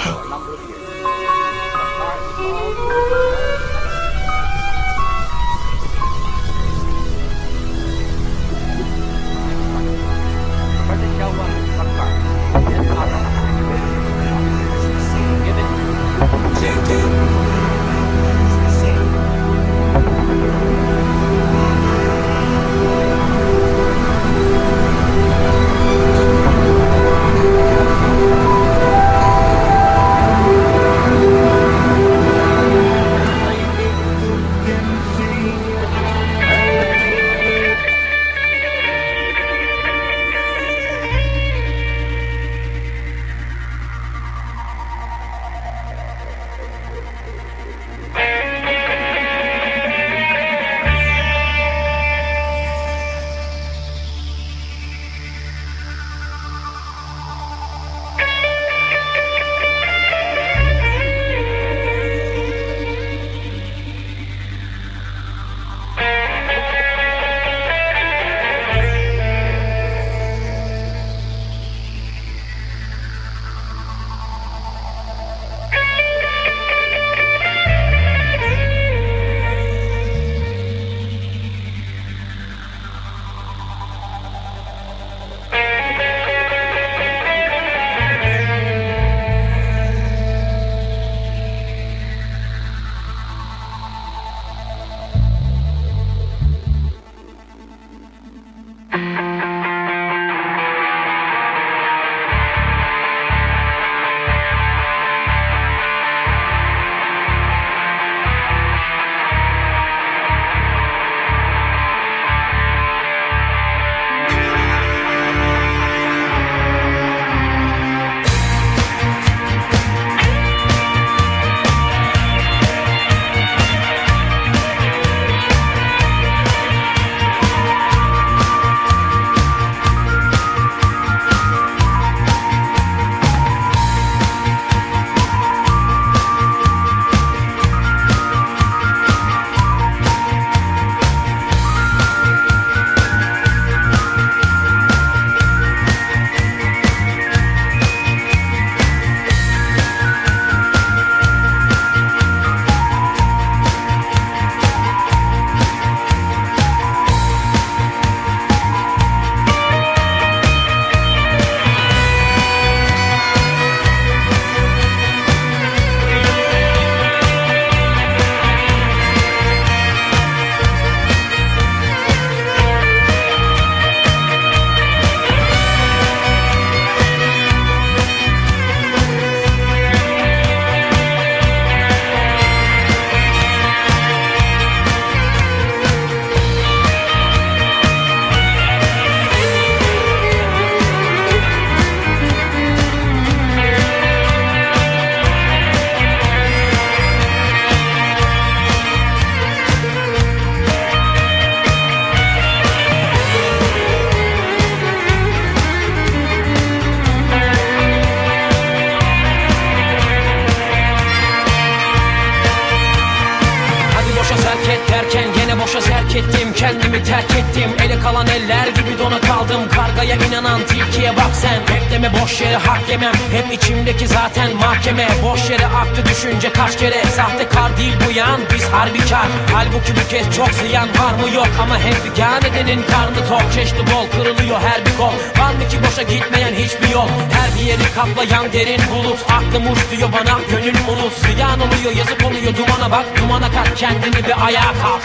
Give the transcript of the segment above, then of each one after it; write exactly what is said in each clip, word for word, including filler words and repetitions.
kendimi terk ettim. Ele kalan eller gibi dona kaldım. Kargaya inanan tilkiye bak sen. Bekleme boş yere hak yemem. Hep içimdeki zaten mahkeme. Boş yere aktı düşünce kaç kere. Sahtekar değil bu yan, biz harbikar. Halbuki bu kez çok ziyan var mı yok. Ama hep figan edenin karnı tok. Çeşitli bol kırılıyor her bir kol. Var mı ki boşa gitmeyen hiçbir yol. Her bir yeri kaplayan derin bulut. Aklım uç diyor bana gönül unut. Ziyan oluyor yazık oluyor dumana bak. Dumana kat kendini ve ayağa kalk.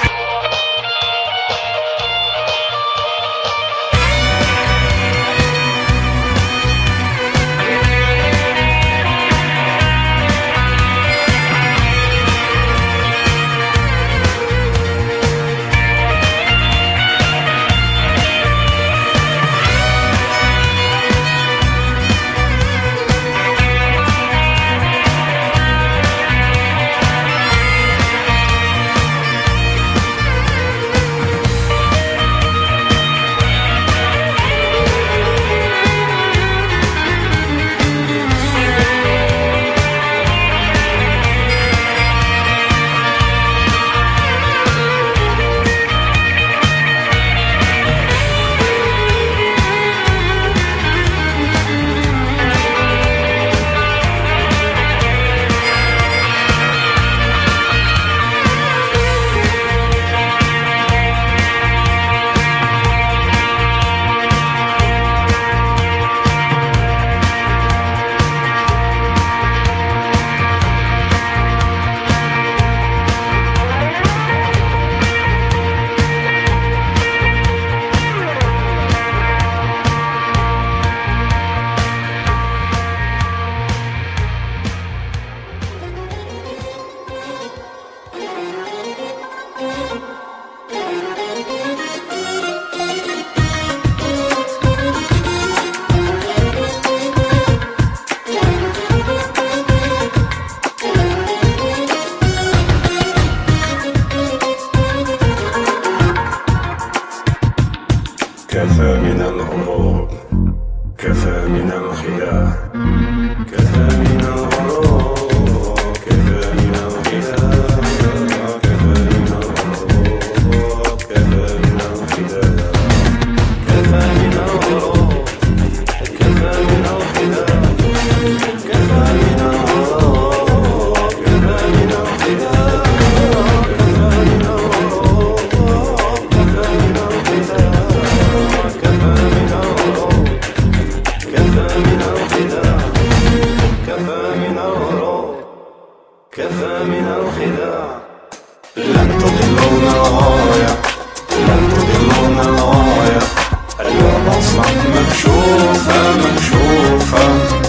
كفى من الغروب، كفى من الخداع، كفى من الغروب، كفى من الخداع، كفى من الغروب، كفى من الخداع، كفى من الغروب، كفى من الخداع، كفى من الغروب، كفى من الخداع، كفى من الغروب، كفى من الخداع، كفى من الغروب، كفى من الخداع، كفى من الغروب، كفى من الخداع. لن تضلون الغاية، لن تضلون الغاية، اليوم أصبحت مكشوفة مكشوفة.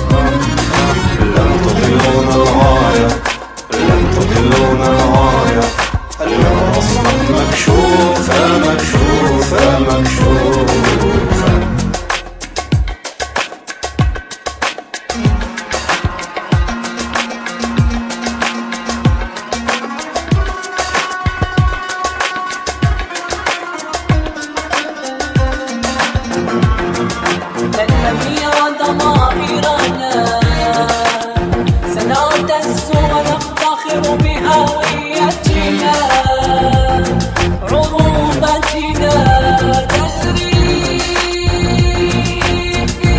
لن تضلون الغاية، لن تضلون الغاية، اليوم أصبحت مكشوفة مكشوفة مكشوفة. لن نبيع ضمائرنا، سنعتز ونفتخر بهويتنا، عروبتنا تجري في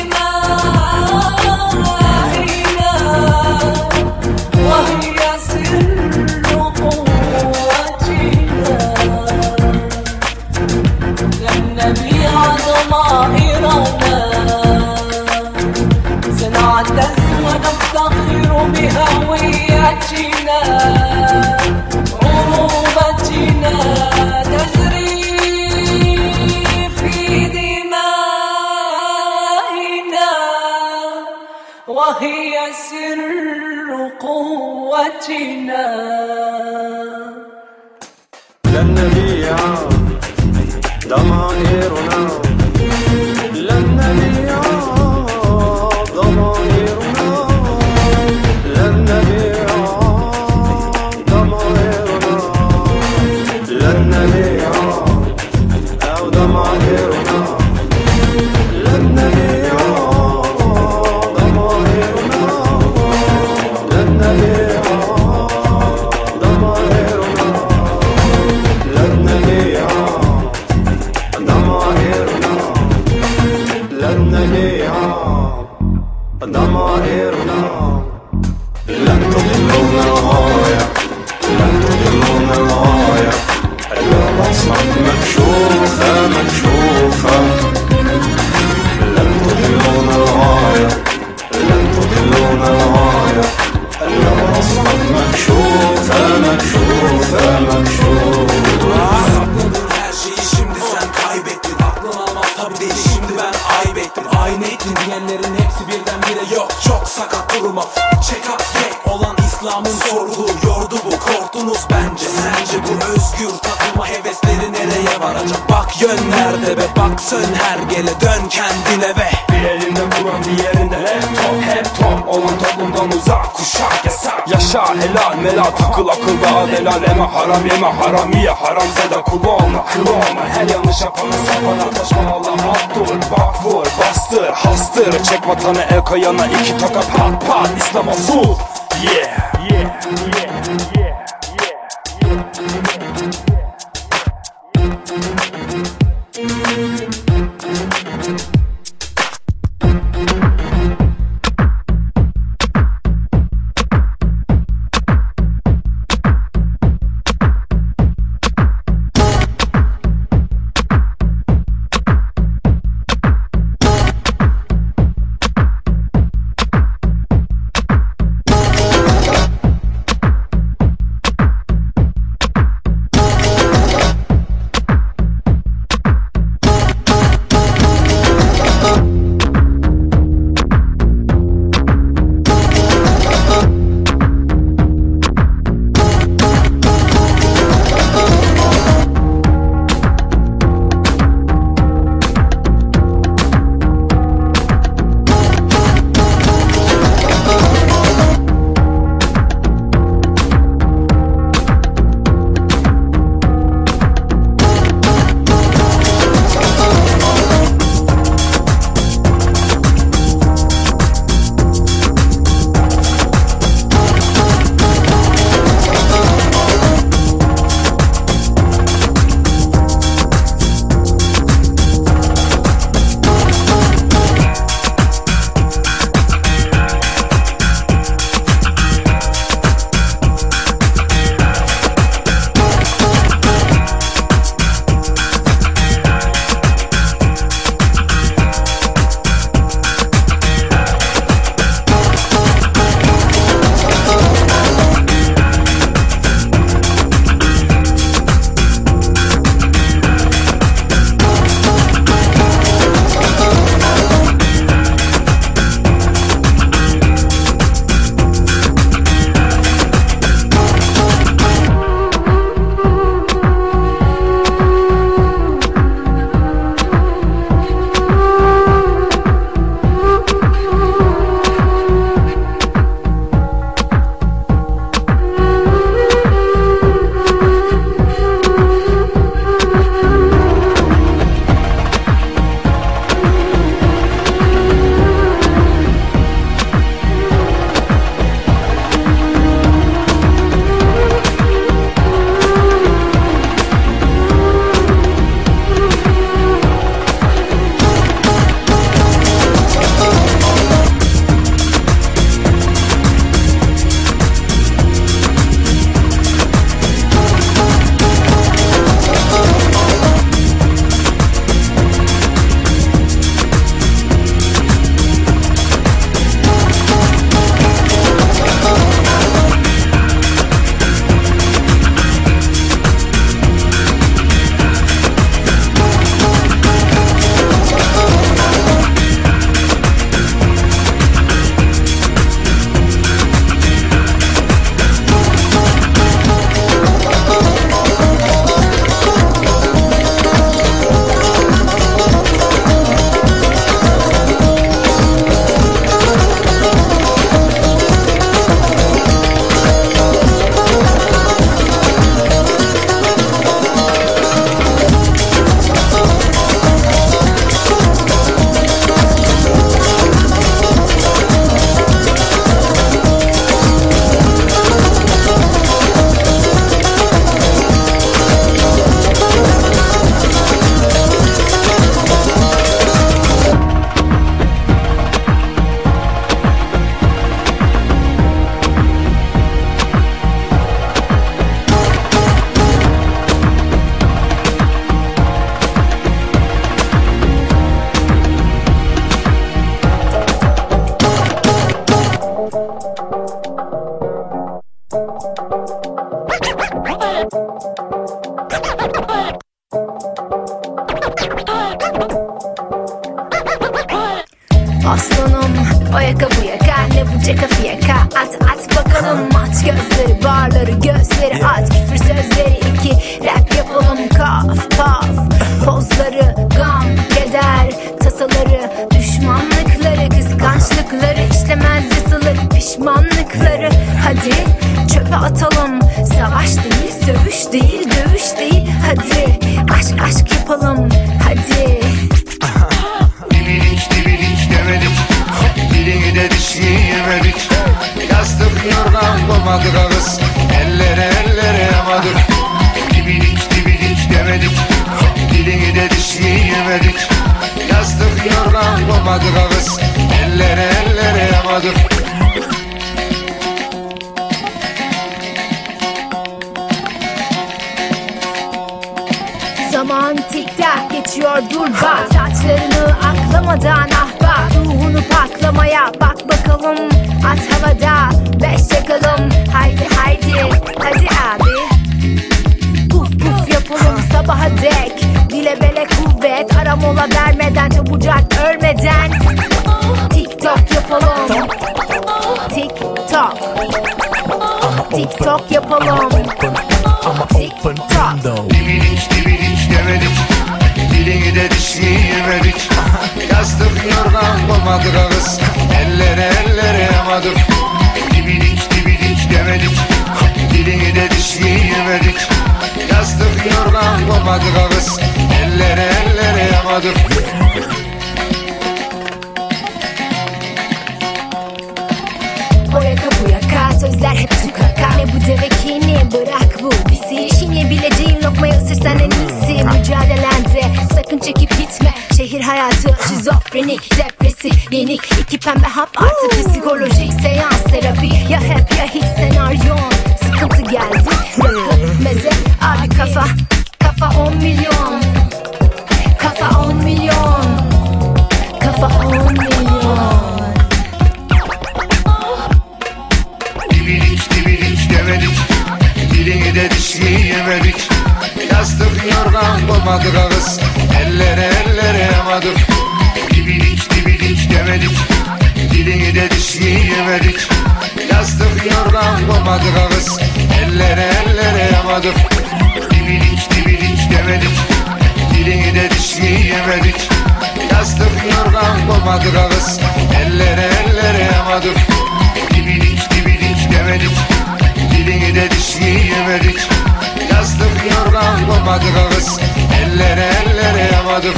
دمائنا، وهي سر قوتنا. لن نبيع ضمائرنا، سنعتز ونفتخر بهويتنا، عروبتنا تجري في دمائنا، وهي سر قوتنا. لن نبيع ضمائرنا، لن نبيع ضمائرنا، لن نبيع ضمائرنا، لن نبيع أو ضمائرنا، لن نبيع ضمائرنا، لن نبيع ضمائرنا، لن نبيع ضمائرنا، لن نبيع ضمائرنا. لن تضلون الغاية، لن تضلون الغاية، اليوم أصبحت مكشوفة مكشوفة. لن تضلون الغاية، لن تضلون الغاية، اليوم أصبحت مكشوفة مكشوفة مكشوفة. Sakladın her şeyi şimdi sen kaybettin. Aklın almaz tabi değil şimdi ben ayıp ettim. Aynı ettin diyenlerin hepsi birdenbire yok. Çok sakat durma check up tek olan İslam'ın sorduğu yordu bu. Korktunuz bence sence bu özgür takılma hevesleri nereye varacak? Bak yön nerede be bak sön her gele dön kendine ve Bir elinde Kur'an diğerinde laptop, hep top olan toplumdan uzak, kuşak yasak. Yaşa helal melal takıl akılda adelal, eme haram yeme haram ye haram zede kul olma kıl olma. Her yanlış yapana sapana taşma Allah at dur bak vur bastır hastır. Çek vatanı el kayana iki tokat pat pat İslam olsun. Yeah yeah yeah yeah Aslanım o yaka bu yaka, ne bu ceka fiyaka. At at bakalım, aç gözleri, barları gözleri, at küfür sözleri, iki rap yapalım. Kaf paf pozları, gam keder tasaları, düşmanlıkları, kıskançlıkları, işlemez yasaları, pişmanlıkları. Hadi çöpe atalım. Savaş değil, sövüş değil, dövüş değil. Hadi aşk aşk yapalım. Hadi. Dibilik dibilik demedik, dilini de dişini yemedik. Yastık yorgan koymadık ağız, ellere ellere yamadık. Dibilik dibilik demedik, dilini de dişini yemedik. Yastık yorgan koymadık ağız, ellere ellere yamadık. Zaman tik tak geçiyor, dur bak. Saçlarını aklamadan ah bak. Ruhunu paklamaya bak bakalım. At havada beş çakalım. Haydi haydi hadi abi. Puf puf yapalım sabaha dek. Dile bele kuvvet, ara mola vermeden, çabucak ölmeden. Tik tok yapalım. Tik tok. Tik tok yapalım. Tik tok. Dibilik dibilik demedik, dilini de dişini yemedik. Yastık yorgan koymadık ağız, ellere ellere yamadık. Dibilik dibilik demedik, dilini de dişini yemedik. Yastık yorgan koymadık ağız, ellere ellere yamadık. O yaka bu yaka, sözler hep tukaka. Ne bu devekini bırak bu bizi. Çiğneyebileceğin lokmayı ısırsan en iyisi. Mücadelende sakın çekip gitme. Şehir hayatı şizofrenik, depresi yenik. İki pembe hap artı psikolojik seans terapi. Ya hep ya hiç senaryon. Sıkıntı geldi rakı meze abi, kafa kafa on milyon. Kafa on milyon. Kafa on milyon. Dibilik dibilik demedik, dilini de dişini yemedik. Yastık yorgan koymadık ağız, ellere ellere yamadık. Dibilik dibilik demedik, dilini de dişini yemedik. Yastık yorgan koymadık ağız, ellere ellere yamadık. Dibilik dibilik demedik, dilini de dişini yemedik. Yastık yorgan koymadık ağız, ellere ellere yamadık. Dibilik dibilik demedik, dilini de dişini yemedik. Yastık yorgan koymadık ağız, ellere ellere yamadık.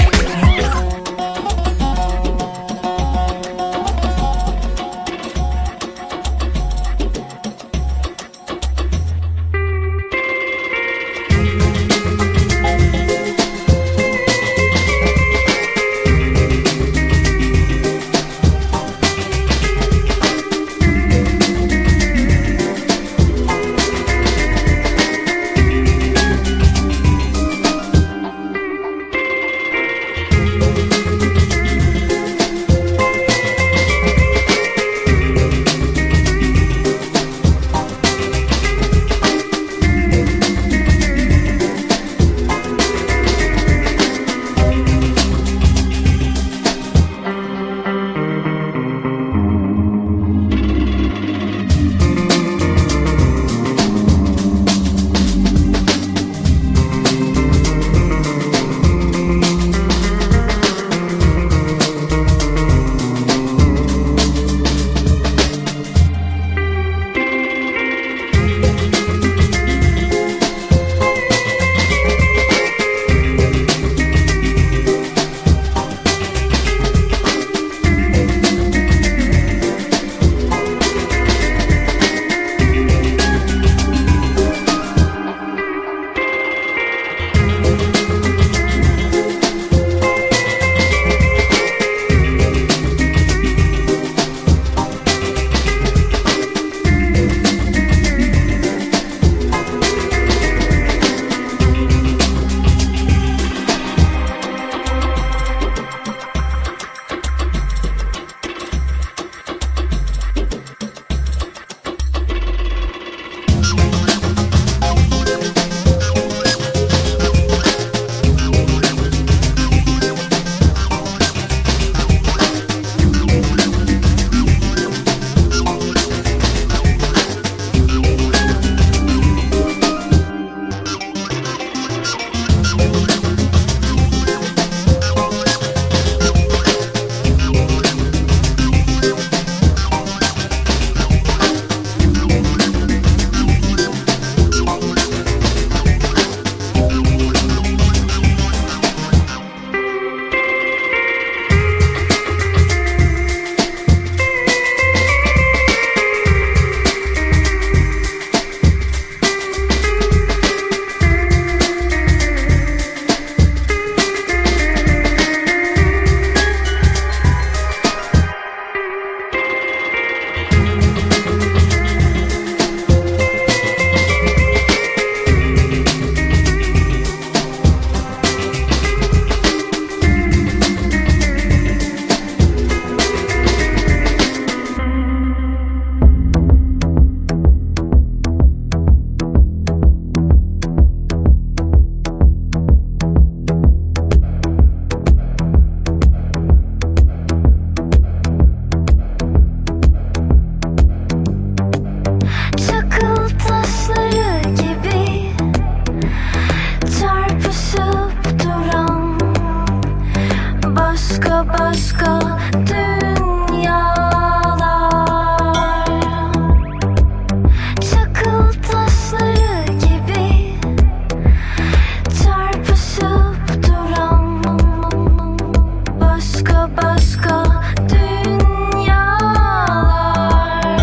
Başka başka dünyalar, çakıl taşları gibi çarpışıp duran başka başka dünyalar.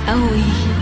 قوي.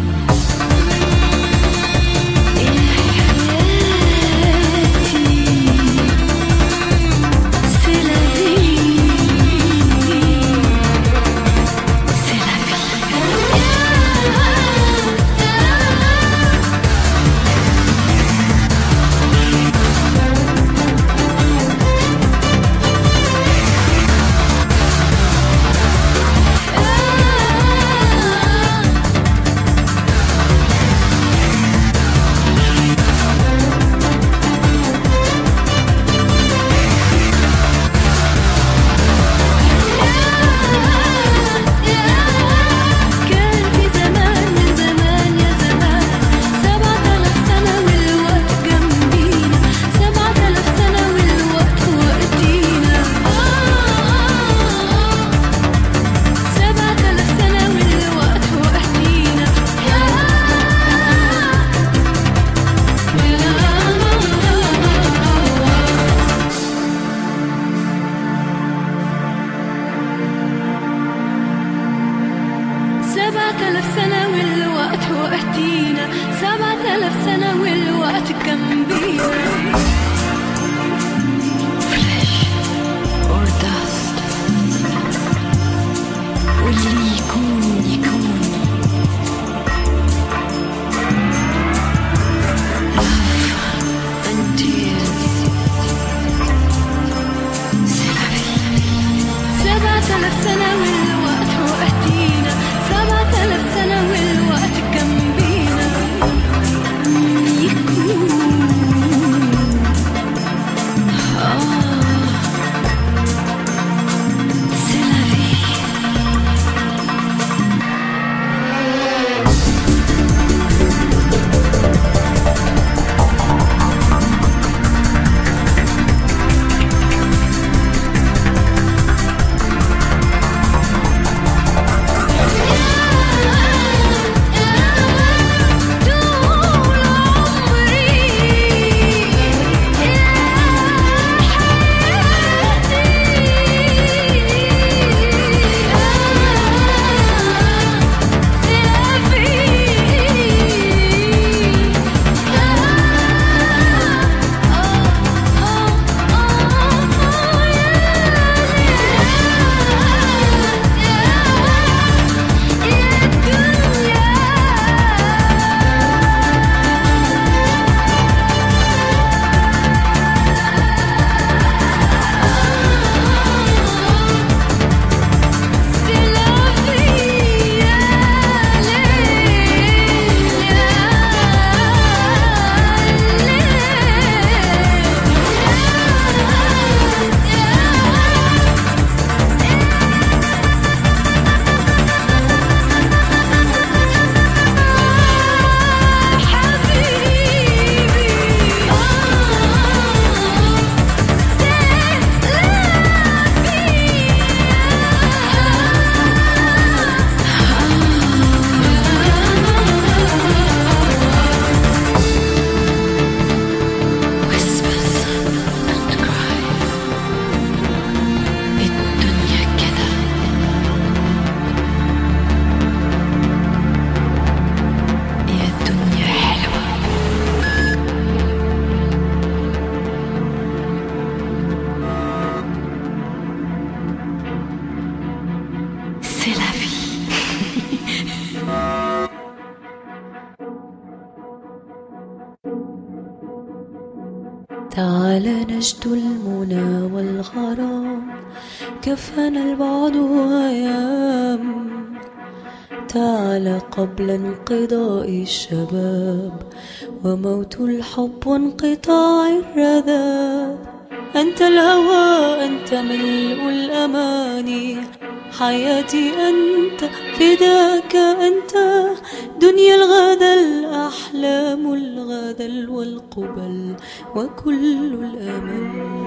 تعال نجد المنى والغرام، كفانا البعد أيام. تعال قبل انقضاء الشباب وموت الحب وانقطاع الرذاب. أنت الهوى، أنت ملء الأماني، حياتي أنت، فداك أنت. دنيا الغدا، الأحلام الغدا والقبل وكل الأمل.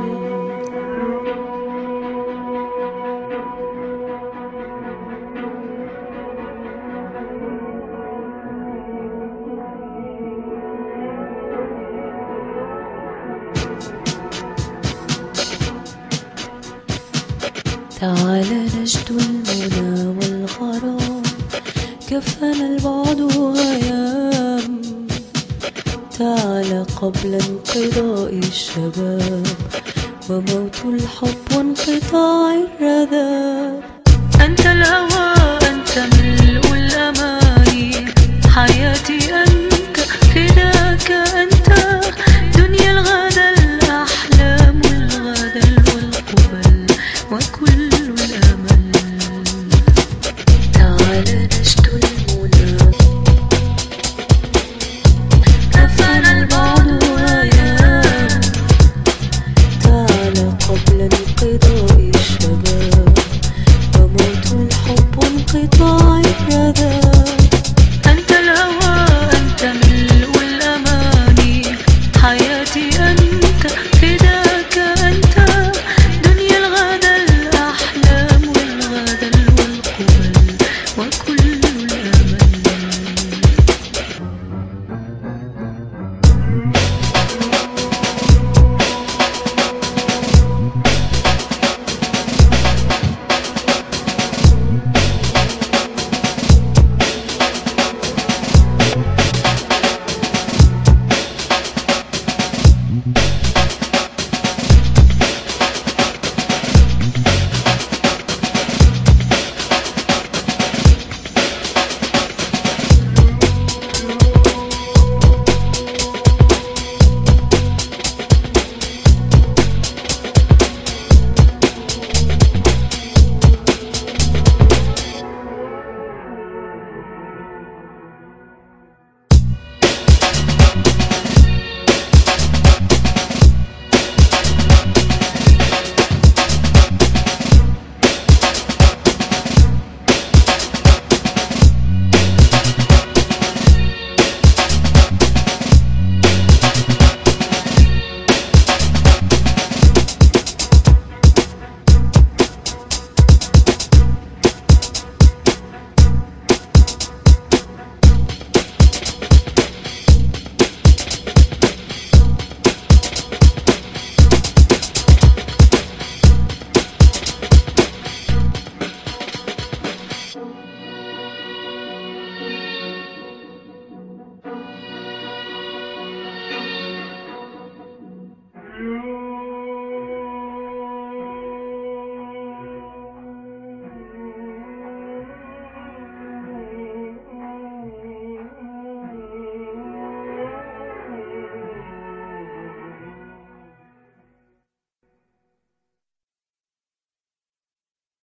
تعال نجد المنى والغرام، كفانا البعد وهيام. تعال قبل انقضاء الشباب وموت الحب وانقطاع الرذاب. أنت الهوى أنت من